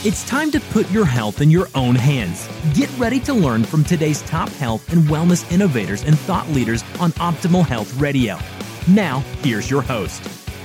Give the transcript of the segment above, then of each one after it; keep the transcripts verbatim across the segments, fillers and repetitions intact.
It's time to put your health in your own hands. Get ready to learn from today's top health and wellness innovators and thought leaders on Optimal Health Radio. Now, here's your host.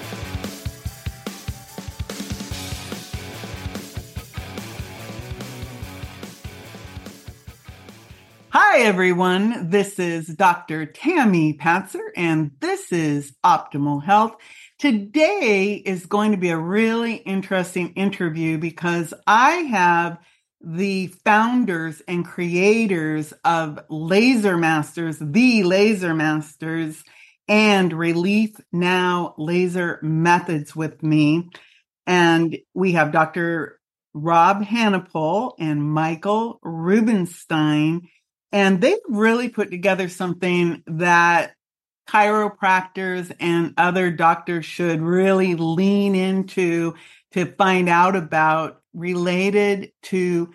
Hi, everyone. This is Doctor Tammy Patzer, and this is Optimal Health. Today is going to be a really interesting interview because I have the founders and creators of Laser Masters, the Laser Masters, and Relief Now Laser Methods with me. And we have Doctor Rob Hannapol and Michael Rubenstein. And they've really put together something that chiropractors and other doctors should really lean into to find out about related to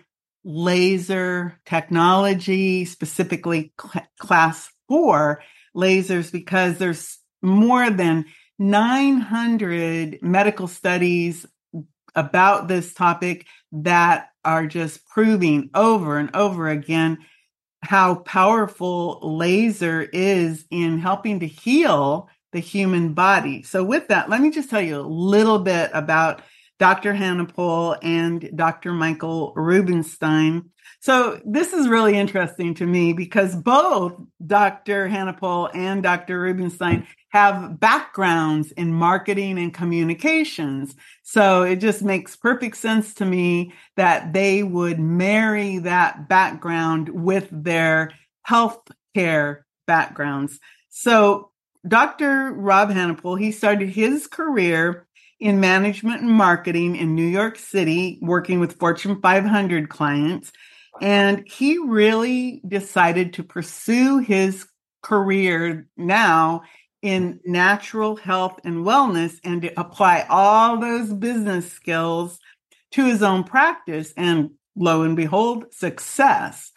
laser technology, specifically cl- class four lasers, because there's more than nine hundred medical studies about this topic that are just proving over and over again how powerful laser is in helping to heal the human body. So with that, let me just tell you a little bit about Doctor Hannapol and Doctor Michael Rubenstein. So this is really interesting to me because both Doctor Hannapol and Doctor Rubenstein have backgrounds in marketing and communications. So it just makes perfect sense to me that they would marry that background with their healthcare backgrounds. So Doctor Rob Hannapol, he started his career in management and marketing in New York City, working with Fortune five hundred clients. And he really decided to pursue his career now in natural health and wellness and to apply all those business skills to his own practice. And lo and behold, success.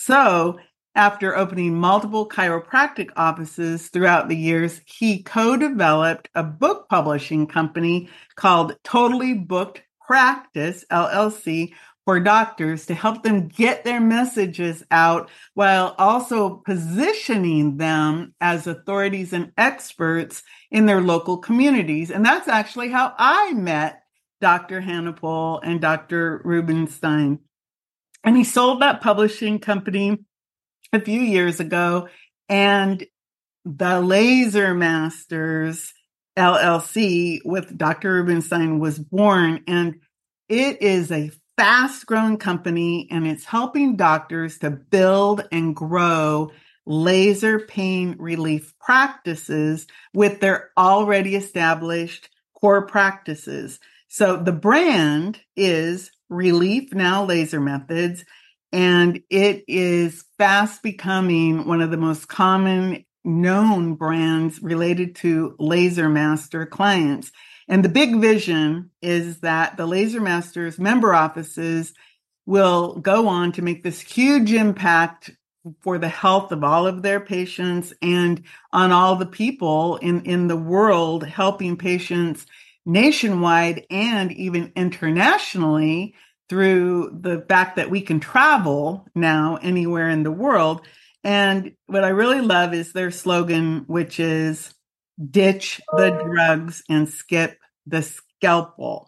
So after opening multiple chiropractic offices throughout the years, he co-developed a book publishing company called Totally Booked Practice, L L C, for doctors to help them get their messages out while also positioning them as authorities and experts in their local communities. And that's actually how I met Doctor Hannapol and Doctor Rubenstein. And he sold that publishing company a few years ago, and the Laser Masters, L L C, with Doctor Rubenstein was born. And it is a fast-growing company, and it's helping doctors to build and grow laser pain relief practices with their already established core practices. So the brand is Relief Now Laser Methods, and it is fast becoming one of the most common known brands related to Laser Master clients. And the big vision is that the Laser Masters member offices will go on to make this huge impact for the health of all of their patients and on all the people in, in the world, helping patients nationwide and even internationally through the fact that we can travel now anywhere in the world. And what I really love is their slogan, which is ditch the drugs and skip the scalpel.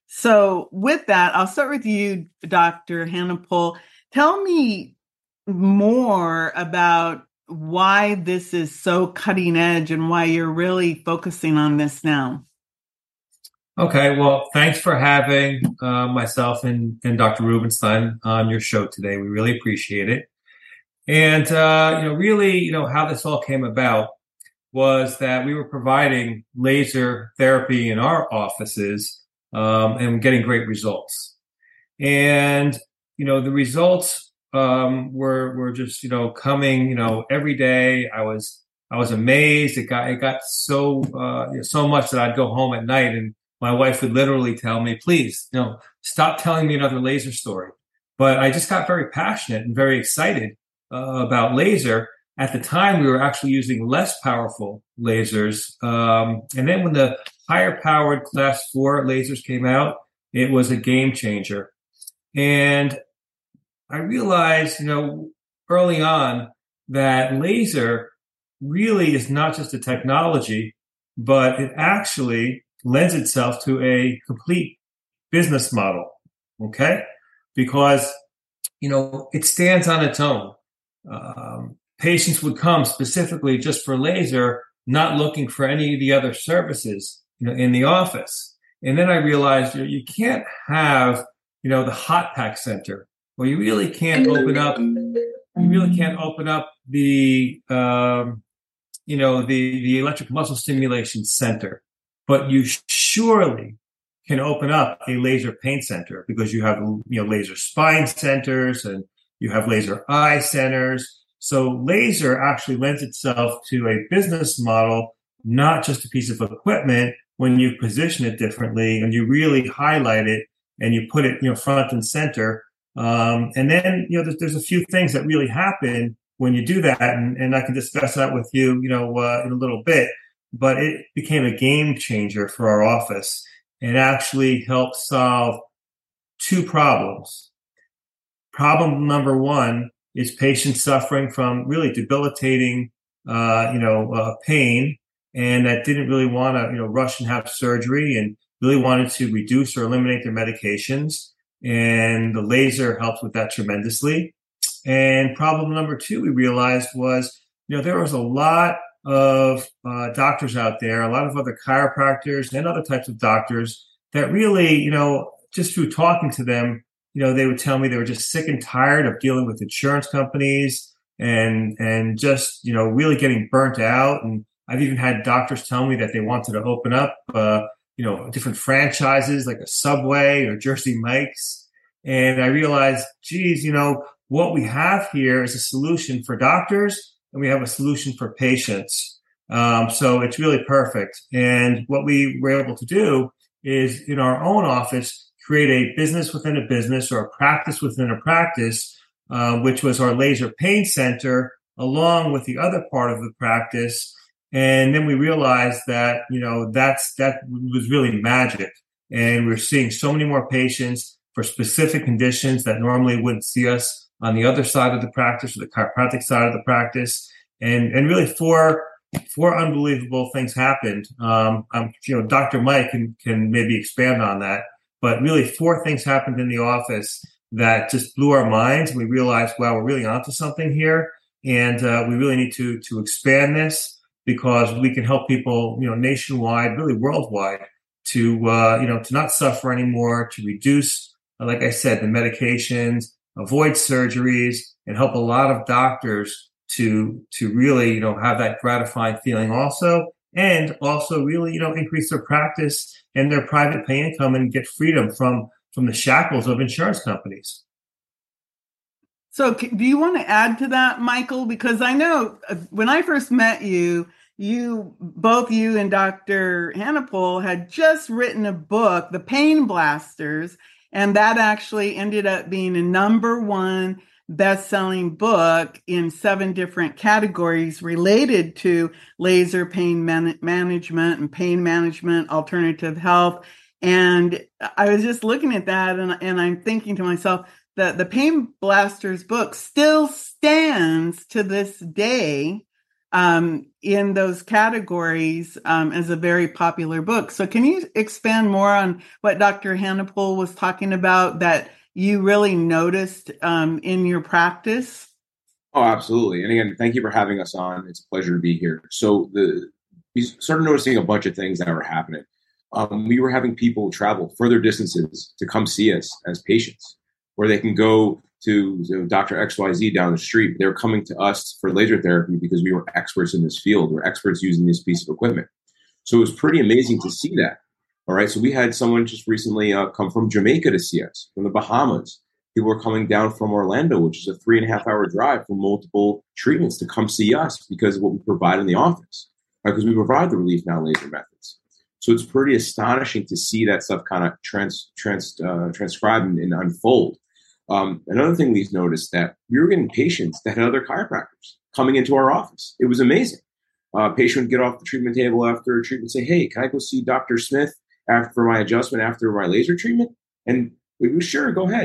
So with that, I'll start with you, Doctor Hannapol. Tell me more about why this is so cutting edge and why you're really focusing on this now. Okay, well, thanks for having uh, myself and, and Doctor Rubenstein on your show today. We really appreciate it. And, uh, you know, really, you know, how this all came about was that we were providing laser therapy in our offices um, and getting great results. And, you know, the results um, were were just, you know, coming, you know, every day. I was I was amazed. It got it got so uh, you know, so much that I'd go home at night and my wife would literally tell me, please, you know, stop telling me another laser story. But I just got very passionate and very excited uh, about laser. At the time, we were actually using less powerful lasers. Um, and then when the higher powered class four lasers came out, it was a game changer. And I realized, you know, early on that laser really is not just a technology, but it actually lends itself to a complete business model. Okay. Because, you know, it stands on its own. Um, patients would come specifically just for laser, not looking for any of the other services, you know, in the office. And then I realized, you know, you can't have, you know, the hot pack center, where you really can't open up, you really can't open up the, um, you know, the, the electric muscle stimulation center, but you surely can open up a laser pain center, because you have, you know, laser spine centers and you have laser eye centers. So laser actually lends itself to a business model, not just a piece of equipment, when you position it differently and you really highlight it and you put it, you know, front and center. Um, and then, you know, there's, there's a few things that really happen when you do that. And, and I can discuss that with you, you know, uh, in a little bit, but it became a game changer for our office and actually helped solve two problems. Problem number one is patients suffering from really debilitating, uh, you know, uh, pain, and that didn't really want to, you know, rush and have surgery and really wanted to reduce or eliminate their medications. And the laser helps with that tremendously. And problem number two, we realized was, you know, there was a lot of uh, doctors out there, a lot of other chiropractors and other types of doctors that really, you know, just through talking to them, you know, they would tell me they were just sick and tired of dealing with insurance companies and, and just, you know, really getting burnt out. And I've even had doctors tell me that they wanted to open up, uh, you know, different franchises like a Subway or Jersey Mike's. And I realized, geez, you know, what we have here is a solution for doctors and we have a solution for patients. Um, so it's really perfect. And what we were able to do is in our own office, create a business within a business or a practice within a practice, uh, which was our laser pain center, along with the other part of the practice. And then we realized that, you know, that's, that was really magic. And we're seeing so many more patients for specific conditions that normally wouldn't see us on the other side of the practice or the chiropractic side of the practice. And, and really four, four unbelievable things happened. Um, I'm, you know, Doctor Mike can, can maybe expand on that, but really four things happened in the office that just blew our minds. We realized, wow, we're really onto something here. And, uh, we really need to, to expand this, because we can help people, you know, nationwide, really worldwide, to, uh, you know, to not suffer anymore, to reduce, like I said, the medications, avoid surgeries, and help a lot of doctors to, to really, you know, have that gratifying feeling also, and also really, you know, increase their practice and their private pay income and get freedom from, from the shackles of insurance companies. So do you want to add to that, Michael? Because I know when I first met you, you, both you and Doctor Hannipol had just written a book, The Pain Blasters, and that actually ended up being a number one best-selling book in seven different categories related to laser pain man- management and pain management, alternative health. And I was just looking at that and, and I'm thinking to myself that the Pain Blasters book still stands to this day um, in those categories um, as a very popular book. So can you expand more on what Doctor Hannipol was talking about that you really noticed um, in your practice? Oh, absolutely. And again, thank you for having us on. It's a pleasure to be here. So the we started noticing a bunch of things that were happening. Um, we were having people travel further distances to come see us as patients, where they can go to, to Doctor X Y Z down the street. They were coming to us for laser therapy because we were experts in this field. We're experts using this piece of equipment. So it was pretty amazing to see that. All right. So we had someone just recently uh, come from Jamaica to see us, from the Bahamas. People were coming down from Orlando, which is a three and a half hour drive for multiple treatments to come see us because of what we provide in the office, right? Because we provide the relief now laser methods. So it's pretty astonishing to see that stuff kind of trans, trans, uh, transcribe and, and unfold. Um, another thing we've noticed that we were getting patients that had other chiropractors coming into our office. It was amazing. Uh, patient would get off the treatment table after a treatment and say, hey, can I go see Doctor Smith after my adjustment, after my laser treatment? And we were, sure, go ahead.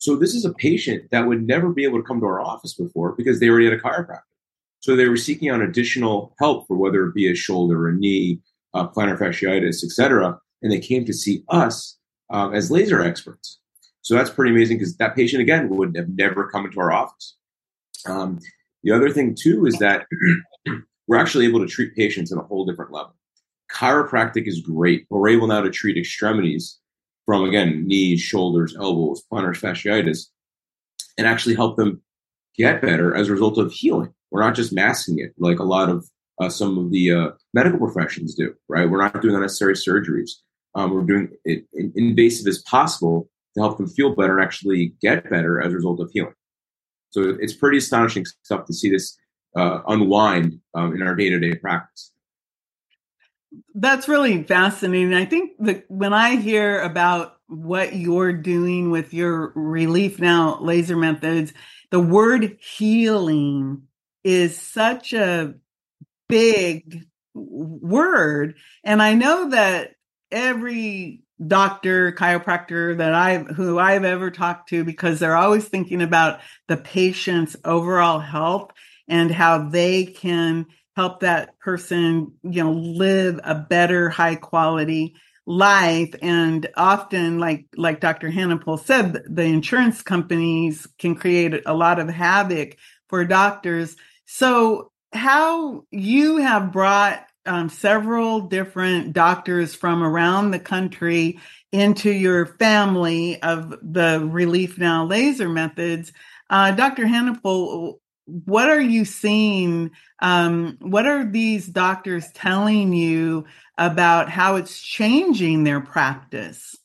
So this is a patient that would never be able to come to our office before because they already had a chiropractor. So they were seeking out additional help for whether it be a shoulder, a knee, uh, plantar fasciitis, et cetera. And they came to see us uh, as laser experts. So that's pretty amazing because that patient, again, would have never come into our office. Um, the other thing, too, is that we're actually able to treat patients at a whole different level. Chiropractic is great, but we're able now to treat extremities from, again, knees, shoulders, elbows, plantar fasciitis, and actually help them get better as a result of healing. We're not just masking it like a lot of uh, some of the uh, medical professions do, right? We're not doing unnecessary surgeries. Um, we're doing it invasive as possible to help them feel better and actually get better as a result of healing. So it's pretty astonishing stuff to see this uh, unwind um, in our day-to-day practice. That's really fascinating. I think that when I hear about what you're doing with your Relief Now laser methods, the word healing is such a big word. And I know that every doctor, chiropractor that I've, who I've ever talked to, because they're always thinking about the patient's overall health and how they can help that person, you know, live a better, high quality life. And often, like, like Doctor Hannipol said, the insurance companies can create a lot of havoc for doctors. So how you have brought um, several different doctors from around the country into your family of the Relief Now laser methods. Uh, Doctor Hannipol, what are you seeing? Um, what are these doctors telling you about how it's changing their practice?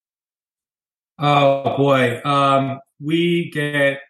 Oh boy, um, we get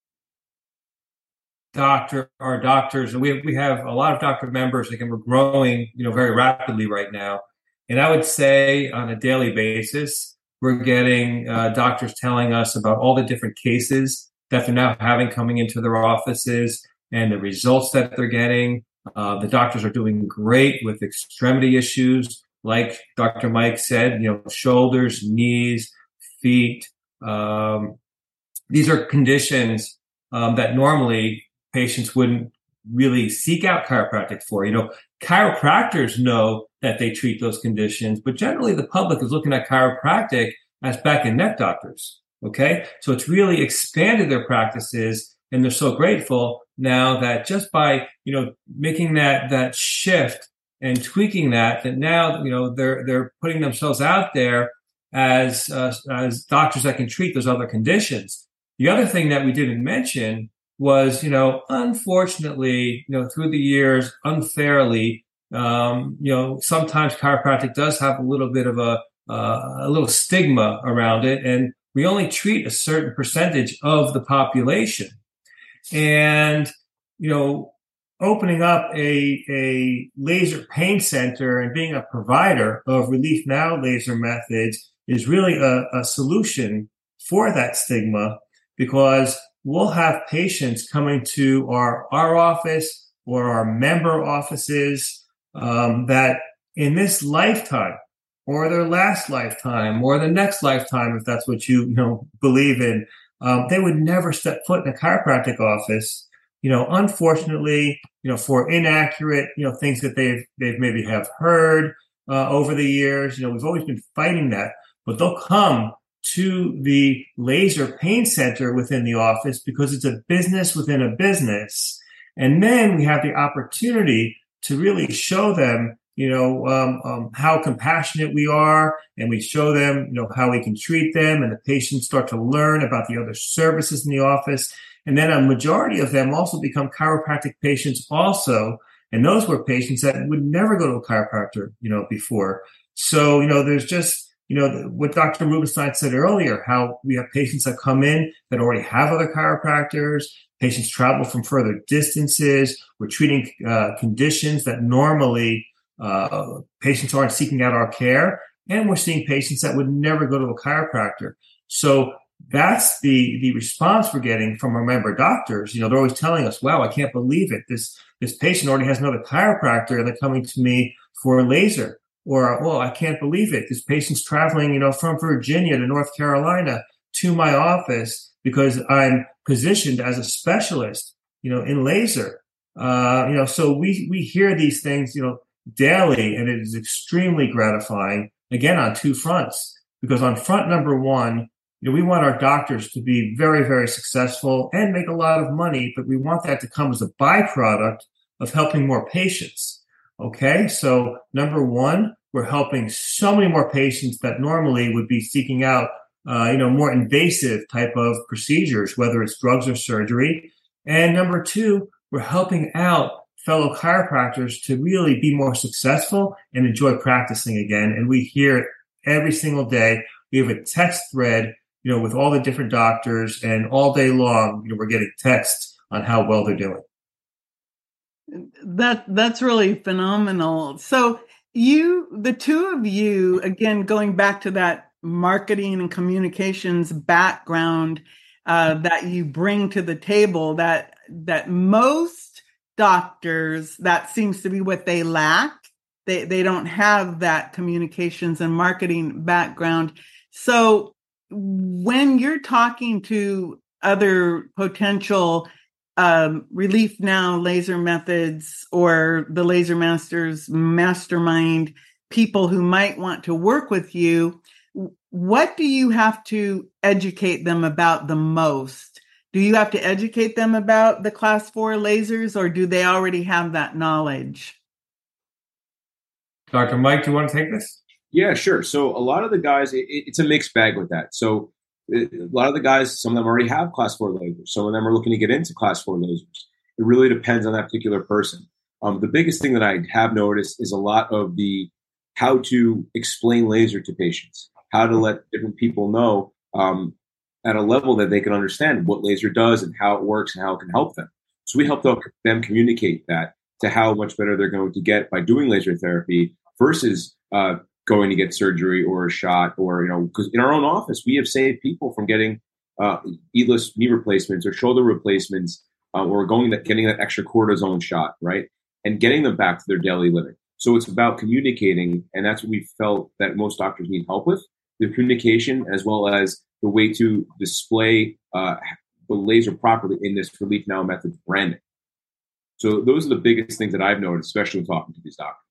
doctor our doctors, and we we have a lot of doctor members. Again, we're growing, you know, very rapidly right now. And I would say on a daily basis, we're getting uh, doctors telling us about all the different cases that they're now having coming into their offices and the results that they're getting. Uh, the doctors are doing great with extremity issues, like Doctor Mike said, you know, shoulders, knees, feet. Um, these are conditions um, that normally patients wouldn't really seek out chiropractic for. You know, chiropractors know that they treat those conditions, but generally the public is looking at chiropractic as back and neck doctors. Okay. So it's really expanded their practices, and they're so grateful now that just by, you know, making that, that shift and tweaking that, that now, you know, they're, they're putting themselves out there as, uh, as doctors that can treat those other conditions. The other thing that we didn't mention was, you know, unfortunately, you know, through the years, unfairly, um, you know, sometimes chiropractic does have a little bit of a, uh, a little stigma around it, and we only treat a certain percentage of the population. And, you know, opening up a, a laser pain center and being a provider of Relief Now laser methods is really a, a solution for that stigma, because we'll have patients coming to our, our office or our member offices um, that in this lifetime or their last lifetime or the next lifetime, if that's what you, you know, believe in, um, they would never step foot in a chiropractic office, you know, unfortunately, you know, for inaccurate, you know, things that they've, they've maybe have heard uh, over the years. You know, we've always been fighting that, but they'll come to the laser pain center within the office because it's a business within a business. And then we have the opportunity to really show them, you know, um, um, how compassionate we are, and we show them, you know, how we can treat them, and the patients start to learn about the other services in the office. And then a majority of them also become chiropractic patients also. And those were patients that would never go to a chiropractor, you know, before. So, you know, there's just, you know, what Doctor Rubenstein said earlier, how we have patients that come in that already have other chiropractors. Patients travel from further distances. We're treating uh, conditions that normally uh, patients aren't seeking out our care. And we're seeing patients that would never go to a chiropractor. So that's the, the response we're getting from our member doctors. You know, they're always telling us, wow, I can't believe it. This, this patient already has another chiropractor and they're coming to me for a laser. Or, well, I can't believe it. This patient's traveling, you know, from Virginia to North Carolina to my office because I'm positioned as a specialist, you know, in laser. Uh, you know, so we, we hear these things, you know, daily, and it is extremely gratifying, again, on two fronts, because on front number one, you know, we want our doctors to be very, very successful and make a lot of money, but we want that to come as a byproduct of helping more patients. Okay. So number one, we're helping so many more patients that normally would be seeking out, uh, you know, more invasive type of procedures, whether it's drugs or surgery. And number two, we're helping out fellow chiropractors to really be more successful and enjoy practicing again. And we hear it every single day. We have a text thread, you know, with all the different doctors, and all day long, you know, we're getting texts on how well they're doing. That that's really phenomenal. So you, the two of you, again, going back to that marketing and communications background uh, that you bring to the table, that that most doctors, that seems to be what they lack. They they don't have that communications and marketing background. So when you're talking to other potential um, Relief Now laser methods or the Laser Masters mastermind people who might want to work with you, what do you have to educate them about the most? Do you have to educate them about the class four lasers, or do they already have that knowledge? Doctor Mike, do you want to take this? Yeah, sure. So a lot of the guys, it, it's a mixed bag with that. So it, a lot of the guys, some of them already have class four lasers. Some of them are looking to get into class four lasers. It really depends on that particular person. Um, the biggest thing that I have noticed is a lot of the how to explain laser to patients, how to let different people know um, at a level that they can understand what laser does and how it works and how it can help them. So we help them communicate that to how much better they're going to get by doing laser therapy versus uh, going to get surgery or a shot, or, you know, because in our own office, we have saved people from getting uh, leadless knee replacements or shoulder replacements, uh, or going that, getting that extra cortisone shot, right? And getting them back to their daily living. So it's about communicating. And that's what we felt that most doctors need help with, the communication, as well as the way to display uh, the laser properly in this Relief Now method branding. So those are the biggest things that I've noticed, especially when talking to these doctors.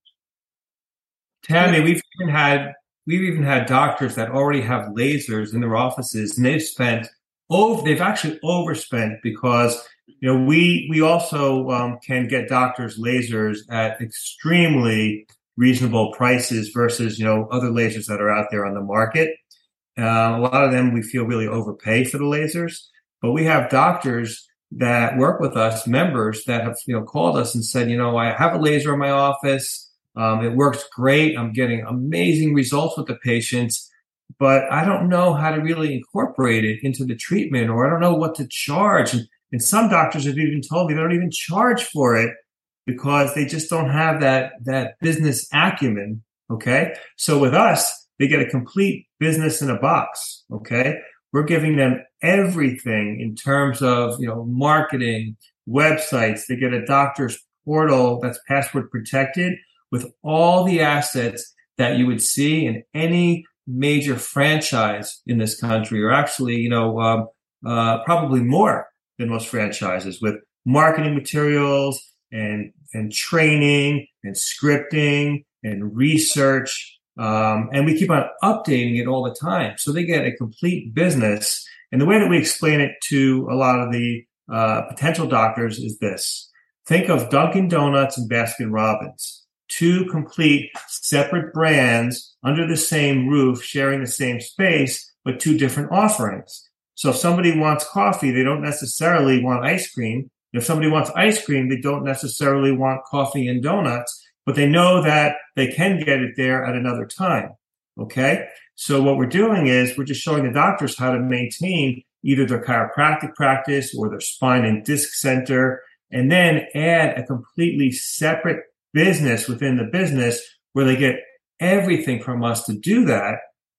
Tammy, we've even had we've even had doctors that already have lasers in their offices, and they've spent over they've actually overspent because, you know, we we also um, can get doctors lasers at extremely reasonable prices versus, you know, other lasers that are out there on the market. Uh, a lot of them we feel really overpay for the lasers, but we have doctors that work with us, members that have, you know, called us and said, you know, I have a laser in my office. Um, it works great. I'm getting amazing results with the patients, but I don't know how to really incorporate it into the treatment, or I don't know what to charge. And, and some doctors have even told me they don't even charge for it because they just don't have that, that business acumen. Okay. So with us, they get a complete business in a box. Okay. We're giving them everything in terms of, you know, marketing, websites. They get a doctor's portal that's password protected with all the assets that you would see in any major franchise in this country, or actually, you know, um, uh, probably more than most franchises, with marketing materials and and training and scripting and research. Um, and we keep on updating it all the time. So they get a complete business. And the way that we explain it to a lot of the uh, potential doctors is this. Think of Dunkin' Donuts and Baskin Robbins, two complete separate brands under the same roof, sharing the same space, but two different offerings. So if somebody wants coffee, they don't necessarily want ice cream. If somebody wants ice cream, they don't necessarily want coffee and donuts, but they know that they can get it there at another time. Okay. So what we're doing is we're just showing the doctors how to maintain either their chiropractic practice or their spine and disc center, and then add a completely separate business within the business where they get everything from us to do that.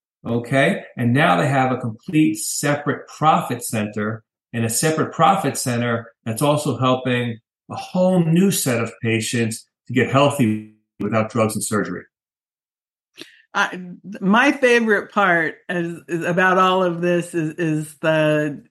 Okay. And now they have a complete separate profit center, and a separate profit center that's also helping a whole new set of patients to get healthy without drugs and surgery. I, my favorite part is, is about all of this is, is the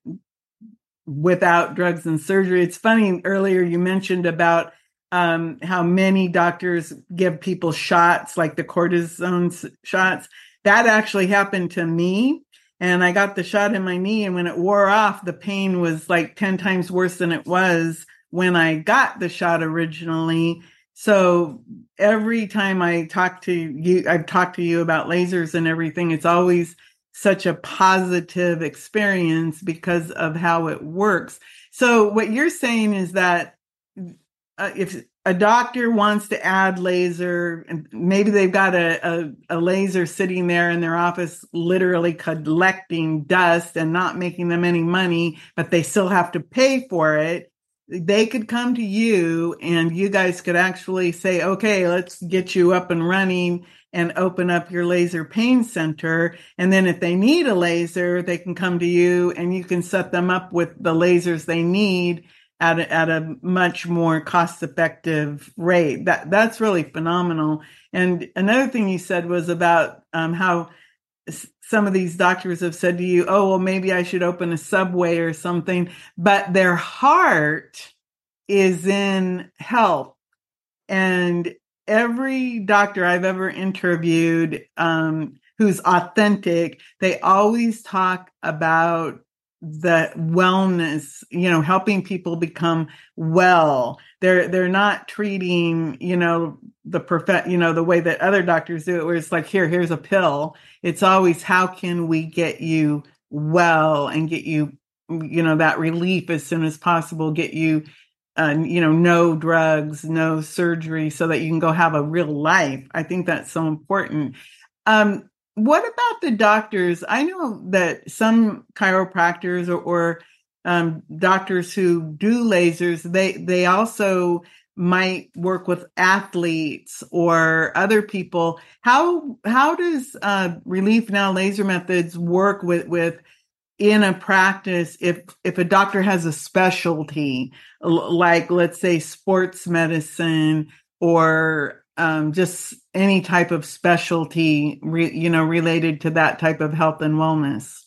without drugs and surgery. It's funny, earlier you mentioned about um, how many doctors give people shots, like the cortisone shots. That actually happened to me. And I got the shot in my knee, and when it wore off, the pain was like ten times worse than it was when I got the shot originally. So every time I talk to you, I've talked to you about lasers and everything, it's always such a positive experience because of how it works. So what you're saying is that uh, if a doctor wants to add laser, and maybe they've got a, a, a laser sitting there in their office, literally collecting dust and not making them any money, but they still have to pay for it. They could come to you and you guys could actually say, okay, let's get you up and running and open up your laser pain center. And then if they need a laser, they can come to you and you can set them up with the lasers they need at a, at a much more cost-effective rate. That that's really phenomenal. And another thing you said was about um, how some of these doctors have said to you, oh, well, maybe I should open a Subway or something, but their heart is in health. And every doctor I've ever interviewed um, who's authentic, they always talk about the wellness, you know, helping people become well. They're they're not treating, you know, the perfect, you know, the way that other doctors do it, where it's like, here, here's a pill. It's always, how can we get you well and get you, you know, that relief as soon as possible, get you, uh, you know, no drugs, no surgery, so that you can go have a real life. I think that's so important. Um, What about the doctors? I know that some chiropractors or, or um, doctors who do lasers, they they also might work with athletes or other people. How how does uh, Relief Now Laser Methods work with with in a practice if if a doctor has a specialty, like let's say sports medicine or Um, just any type of specialty, re, you know, related to that type of health and wellness?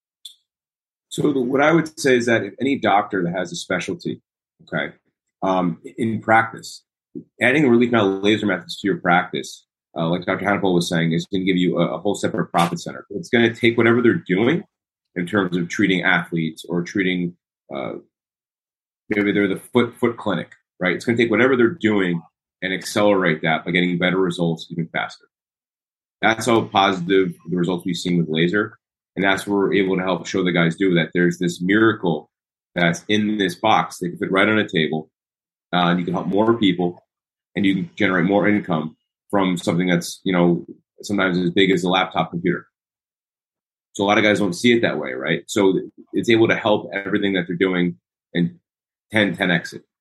So the, what I would say is that if any doctor that has a specialty, okay, um, in practice, adding Relief Now Laser Methods to your practice, uh, like Doctor Hannafel was saying, is going to give you a, a whole separate profit center. It's going to take whatever they're doing in terms of treating athletes or treating, uh, maybe they're the foot foot clinic, right? It's going to take whatever they're doing and accelerate that by getting better results even faster. That's how positive the results we've seen with laser. And that's what we're able to help show the guys do, that there's this miracle that's in this box that can fit right on a table. Uh, and you can help more people and you can generate more income from something that's, you know, sometimes as big as a laptop computer. So a lot of guys don't see it that way, right? So it's able to help everything that they're doing and ten, ten X it.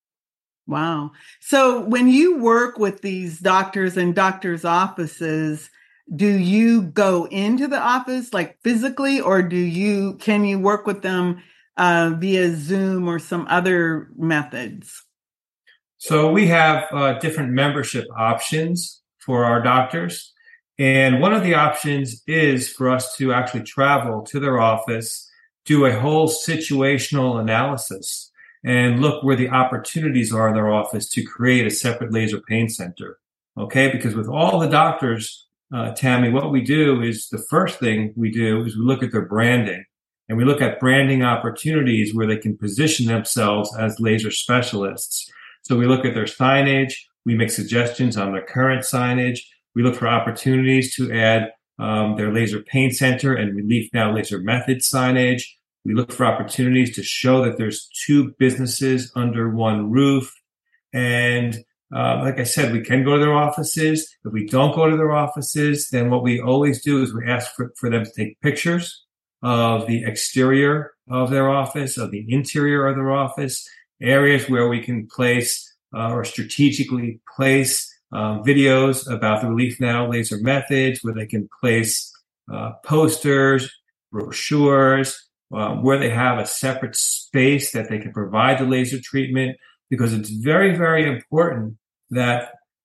Wow. So when you work with these doctors and doctors' offices, do you go into the office like physically, or do you, can you work with them uh, via Zoom or some other methods? So we have uh, different membership options for our doctors. And one of the options is for us to actually travel to their office, do a whole situational analysis, and look where the opportunities are in their office to create a separate laser pain center. Okay, because with all the doctors, uh, Tammy, what we do is the first thing we do is we look at their branding, and we look at branding opportunities where they can position themselves as laser specialists. So we look at their signage, we make suggestions on their current signage, we look for opportunities to add um, their laser pain center and Relief Now Laser Methods signage. We look for opportunities to show that there's two businesses under one roof. And uh, like I said, we can go to their offices. If we don't go to their offices, then what we always do is we ask for, for them to take pictures of the exterior of their office, of the interior of their office, areas where we can place uh, or strategically place uh, videos about the Relief Now Laser Methods, where they can place uh, posters, brochures, Uh, where they have a separate space that they can provide the laser treatment, because it's very, very important that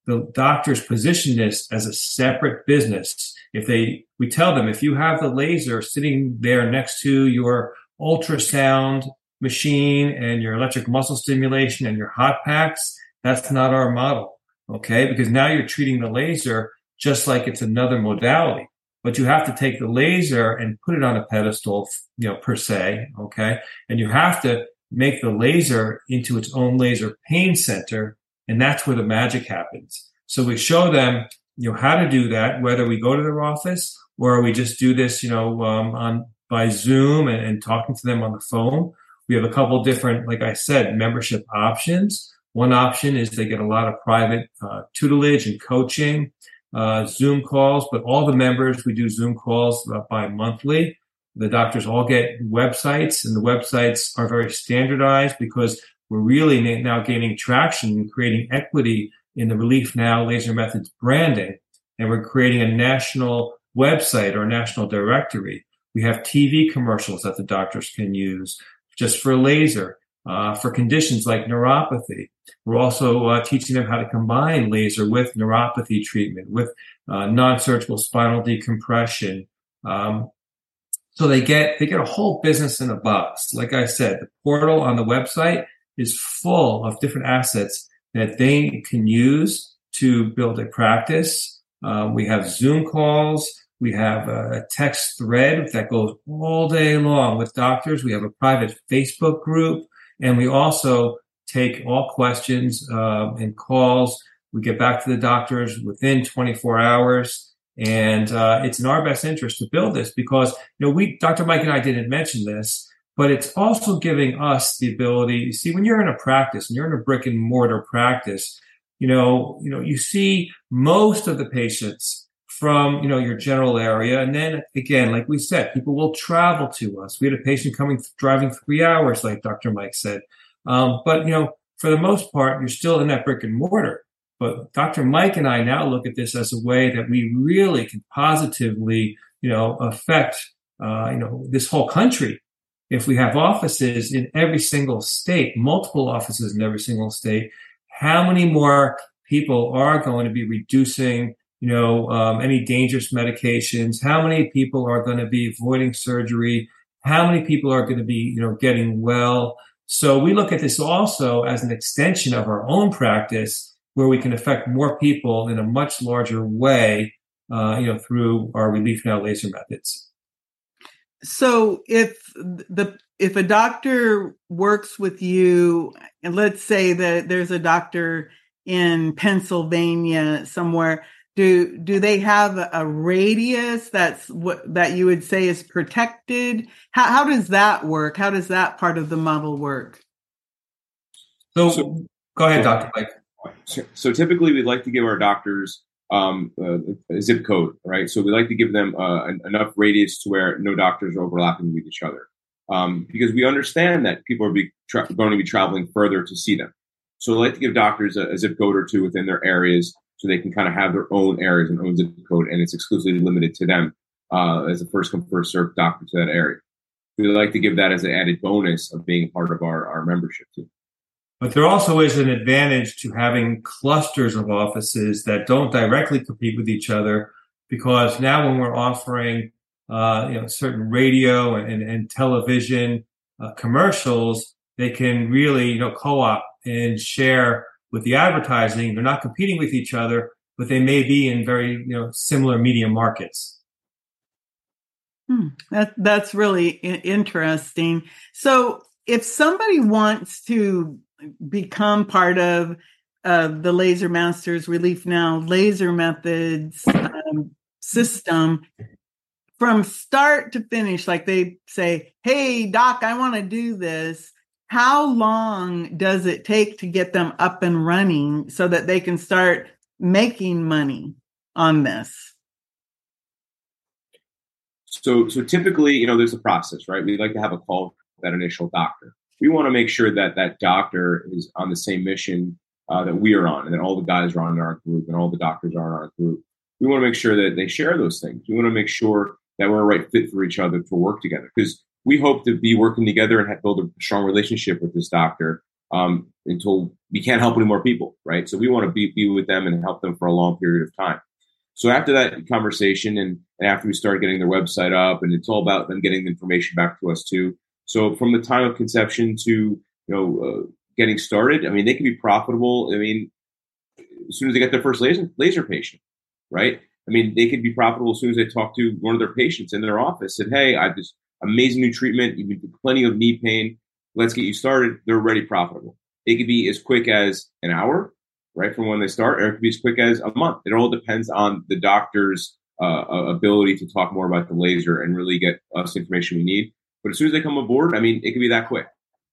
the doctors position this as a separate business. If they, we tell them, if you have the laser sitting there next to your ultrasound machine and your electric muscle stimulation and your hot packs, that's not our model. Okay. Because now you're treating the laser just like it's another modality, but you have to take the laser and put it on a pedestal, you know, per se. Okay. And you have to make the laser into its own laser pain center. And that's where the magic happens. So we show them, you know, how to do that, whether we go to their office or we just do this, you know, um, on by Zoom and, and talking to them on the phone. We have a couple different, like I said, membership options. One option is they get a lot of private uh, tutelage and coaching, uh, Zoom calls, but all the members, we do Zoom calls uh, bi-monthly. The doctors all get websites, and the websites are very standardized because we're really now gaining traction and creating equity in the Relief Now Laser Methods branding. And we're creating a national website or a national directory. We have T V commercials that the doctors can use just for laser, uh, for conditions like neuropathy. We're also uh, teaching them how to combine laser with neuropathy treatment, with uh, non-surgical spinal decompression. Um, so they get they get a whole business in a box. Like I said, the portal on the website is full of different assets that they can use to build a practice. Uh, we have Zoom calls. We have a text thread that goes all day long with doctors. We have a private Facebook group, and we also take all questions uh, and calls. We get back to the doctors within twenty-four hours, and uh, it's in our best interest to build this because, you know, we, Doctor Mike and I didn't mention this, but it's also giving us the ability. You see, when you're in a practice and you're in a brick and mortar practice, you know, you know, you see most of the patients from, you know, your general area. And then again, like we said, people will travel to us. We had a patient coming, driving three hours, like Doctor Mike said. Um, but, you know, for the most part, you're still in that brick and mortar. But Doctor Mike and I now look at this as a way that we really can positively, you know, affect, uh, you know, this whole country. If we have offices in every single state, multiple offices in every single state, how many more people are going to be reducing, you know, um, any dangerous medications? How many people are going to be avoiding surgery? How many people are going to be, you know, getting well? So we look at this also as an extension of our own practice where we can affect more people in a much larger way, uh, you know, through our Relief Now laser methods. So if the if a doctor works with you, and let's say that there's a doctor in Pennsylvania somewhere, do do they have a radius that's what that you would say is protected? How how does that work? How does that part of the model work? So, so go ahead, so, Doctor Mike. So, so typically, we'd like to give our doctors um, uh, a zip code, right? So we like to give them uh, an, enough radius to where no doctors are overlapping with each other, um, because we understand that people are be tra- going to be traveling further to see them. So we like to give doctors a, a zip code or two within their areas, so they can kind of have their own areas and own zip code, and it's exclusively limited to them uh, as a first come first served doctor to that area. We like to give that as an added bonus of being part of our, our membership team. But there also is an advantage to having clusters of offices that don't directly compete with each other, because now when we're offering uh, you know, certain radio and, and, and television uh, commercials, they can really, you know, co-op and share with the advertising. They're not competing with each other, but they may be in very, you know, similar media markets. Hmm. That that's really I- interesting. So if somebody wants to become part of uh, the Laser Masters Relief Now Laser Methods um, system from start to finish, like they say, hey, doc, I want to do this. How long does it take to get them up and running so that they can start making money on this? So, so typically, you know, there's a process, right? We like to have a call with that initial doctor. We want to make sure that that doctor is on the same mission uh, that we are on, and that all the guys are on in our group and all the doctors are in our group. We want to make sure that they share those things. We want to make sure that we're a right fit for each other to work together, because we hope to be working together and have, build a strong relationship with this doctor um, until we can't help any more people, right? So we want to be, be with them and help them for a long period of time. So after that conversation and, and after we start getting their website up, and it's all about them getting the information back to us too. So from the time of conception to, you know, uh, getting started, I mean, they can be profitable. I mean, as soon as they get their first laser, laser patient, right? I mean, they could be profitable as soon as they talk to one of their patients in their office and, hey, I have this amazing new treatment. You've been plenty of knee pain. Let's get you started. They're already profitable. It could be as quick as an hour, right, from when they start, or it could be as quick as a month. It all depends on the doctor's uh, ability to talk more about the laser and really get us the information we need. But as soon as they come aboard, I mean, it could be that quick.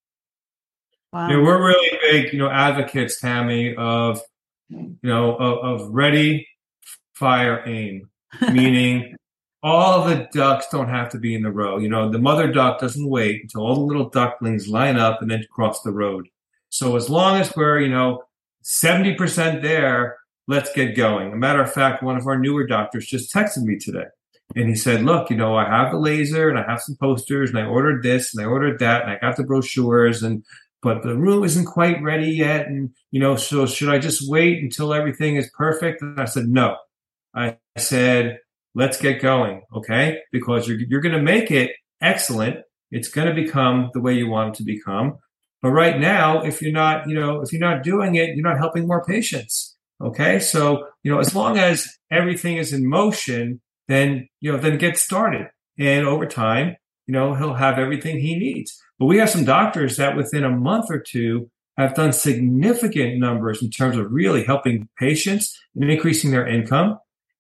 Wow. You know, we're really big, you know, advocates, Tammy, of, you know, of, of ready, fire, aim, meaning all the ducks don't have to be in the row. You know, the mother duck doesn't wait until all the little ducklings line up and then cross the road. So as long as we're, you know, seventy percent there, let's get going. As a matter of fact, one of our newer doctors just texted me today. And he said, look, you know, I have the laser and I have some posters and I ordered this and I ordered that and I got the brochures, and but the room isn't quite ready yet. And, you know, so should I just wait until everything is perfect? And I said, no. I said, let's get going, okay? Because you're, you're going to make it excellent. It's going to become the way you want it to become. But right now, if you're not, you know, if you're not doing it, you're not helping more patients, okay? So, you know, as long as everything is in motion, then, you know, then get started. And over time, you know, he'll have everything he needs. But we have some doctors that within a month or two have done significant numbers in terms of really helping patients and increasing their income.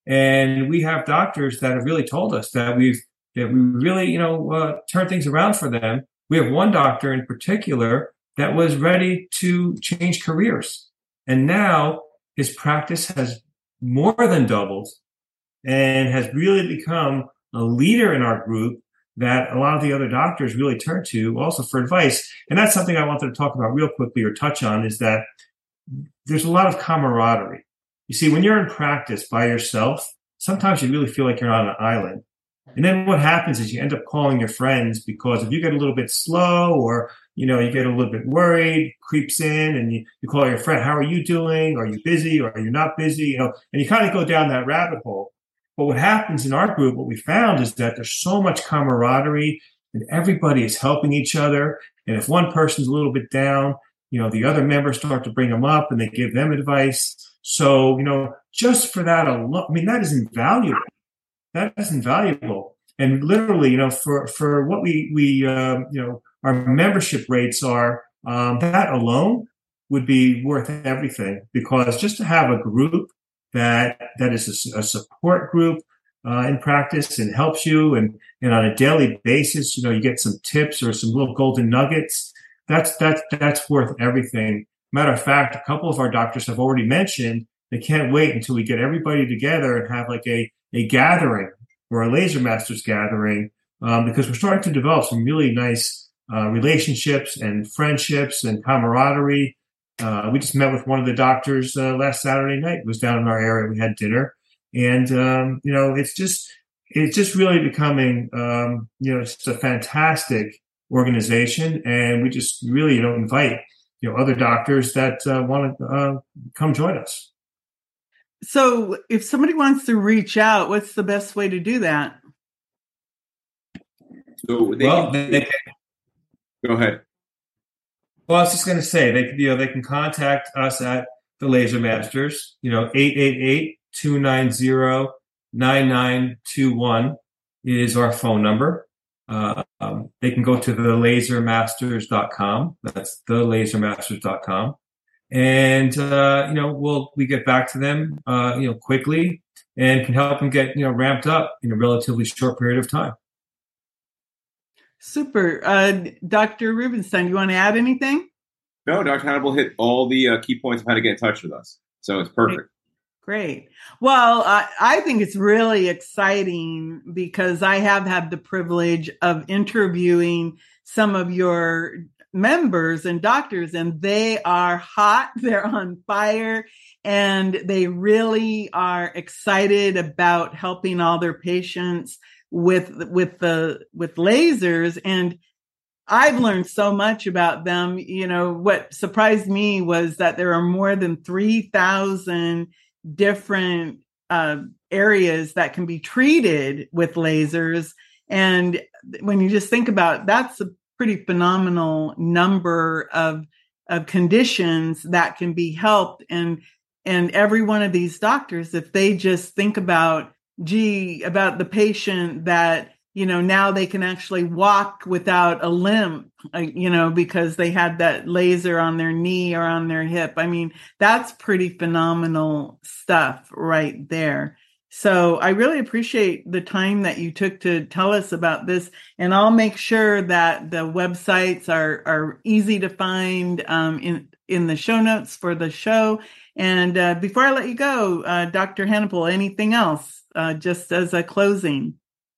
And we have doctors that have really told us that we've, that we really, you know, uh, turned things around for them. We have one doctor in particular that was ready to change careers. And now his practice has more than doubled and has really become a leader in our group that a lot of the other doctors really turn to also for advice. And that's something I wanted to talk about real quickly or touch on, is that there's a lot of camaraderie. You see, when you're in practice by yourself, sometimes you really feel like you're on an island. And then what happens is you end up calling your friends, because if you get a little bit slow or, you know, you get a little bit worried, creeps in, and you, you call your friend, how are you doing? Are you busy? Or are you not busy? You know, and you kind of go down that rabbit hole. But what happens in our group, what we found is that there's so much camaraderie and everybody is helping each other. And if one person's a little bit down, you know, the other members start to bring them up and they give them advice. So, you know, just for that alone, I mean, that is invaluable. That is invaluable. And literally, you know, for, for what we, we, um, you know, our membership rates are, um, that alone would be worth everything, because just to have a group that, that is a, a support group, uh, in practice and helps you, and, and on a daily basis, you know, you get some tips or some little golden nuggets. That's, that's, that's worth everything. Matter of fact, a couple of our doctors have already mentioned they can't wait until we get everybody together and have like a, a gathering or a Laser Masters gathering, um, because we're starting to develop some really nice uh, relationships and friendships and camaraderie. Uh, we just met with one of the doctors uh, last Saturday night. It was down in our area. We had dinner, and um, you know, it's just it's just really becoming um, you know, it's a fantastic organization, and we just really, you know, invite, you know, other doctors that uh, want to uh, come join us. So if somebody wants to reach out, what's the best way to do that? So they well, can, they can, go ahead. Well, I was just going to say, they can, you know, they can contact us at the Laser Masters, you know, eight eight eight, two nine zero, nine nine two one is our phone number. Uh, um, they can go to the laser masters dot com. That's the laser masters dot com. And, uh, you know, we'll, we get back to them, uh, you know, quickly, and can help them get, you know, ramped up in a relatively short period of time. Super. Uh, Doctor Rubenstein, you want to add anything? No, Doctor Hannibal hit all the uh, key points of how to get in touch with us. So it's perfect. Great. Well, I, I think it's really exciting because I have had the privilege of interviewing some of your members and doctors, and they are hot, they're on fire, and they really are excited about helping all their patients with with the with lasers. And I've learned so much about them. You know, what surprised me was that there are more than three thousand different uh, areas that can be treated with lasers. And when you just think about it, that's a pretty phenomenal number of, of conditions that can be helped. And, and every one of these doctors, if they just think about, gee, about the patient that, you know, now they can actually walk without a limp, uh, you know, because they had that laser on their knee or on their hip. I mean, that's pretty phenomenal stuff right there. So I really appreciate the time that you took to tell us about this. And I'll make sure that the websites are, are easy to find um, in, in the show notes for the show. And uh, before I let you go, uh, Doctor Hannibal, anything else, uh, just as a closing?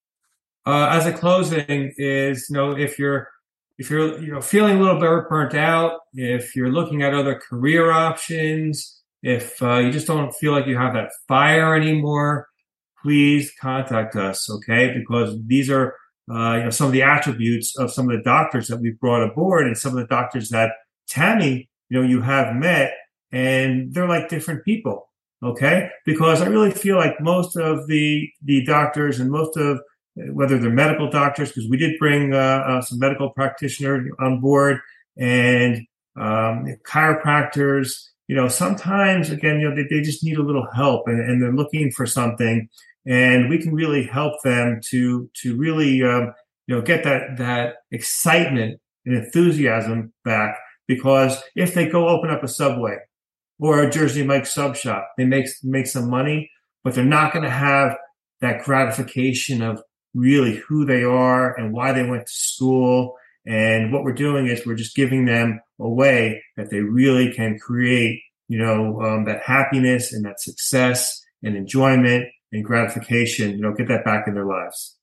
Uh, as a closing is, you know, if you're, if you're, you know, feeling a little bit burnt out, if you're looking at other career options, if uh, you just don't feel like you have that fire anymore, please contact us, okay? Because these are, uh, you know, some of the attributes of some of the doctors that we've brought aboard, and some of the doctors that Tammy, you know, you have met, and they're like different people, okay? Because I really feel like most of the the doctors and most of whether they're medical doctors, because we did bring uh, uh, some medical practitioners on board, and um, chiropractors, you know, sometimes, again, you know, they, they just need a little help, and, and they're looking for something, and we can really help them to to really, um, you know, get that that excitement and enthusiasm back. Because if they go open up a Subway or a Jersey Mike's sub shop, they make make some money, but they're not going to have that gratification of really who they are and why they went to school. And what we're doing is we're just giving them a way that they really can create, you know, um, that happiness and that success and enjoyment and gratification, you know, get that back in their lives.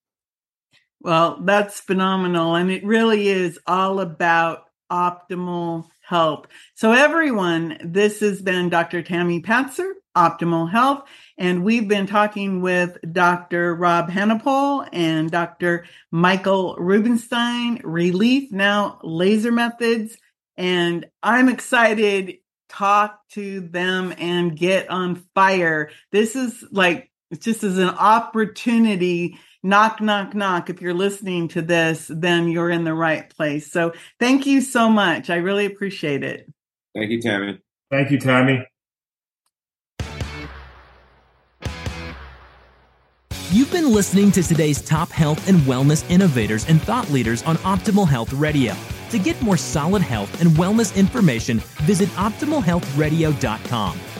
Well, that's phenomenal. And it really is all about optimal health. So everyone, this has been Doctor Tammy Patzer, Optimal Health. And we've been talking with Doctor Rob Hannibal and Doctor Michael Rubenstein, Relief Now Laser Methods. And I'm excited to talk to them and get on fire. This is like, it's just as an opportunity. Knock, knock, knock. If you're listening to this, then you're in the right place. So thank you so much. I really appreciate it. Thank you, Tammy. Thank you, Tammy. You've been listening to today's top health and wellness innovators and thought leaders on Optimal Health Radio. To get more solid health and wellness information, visit optimal health radio dot com.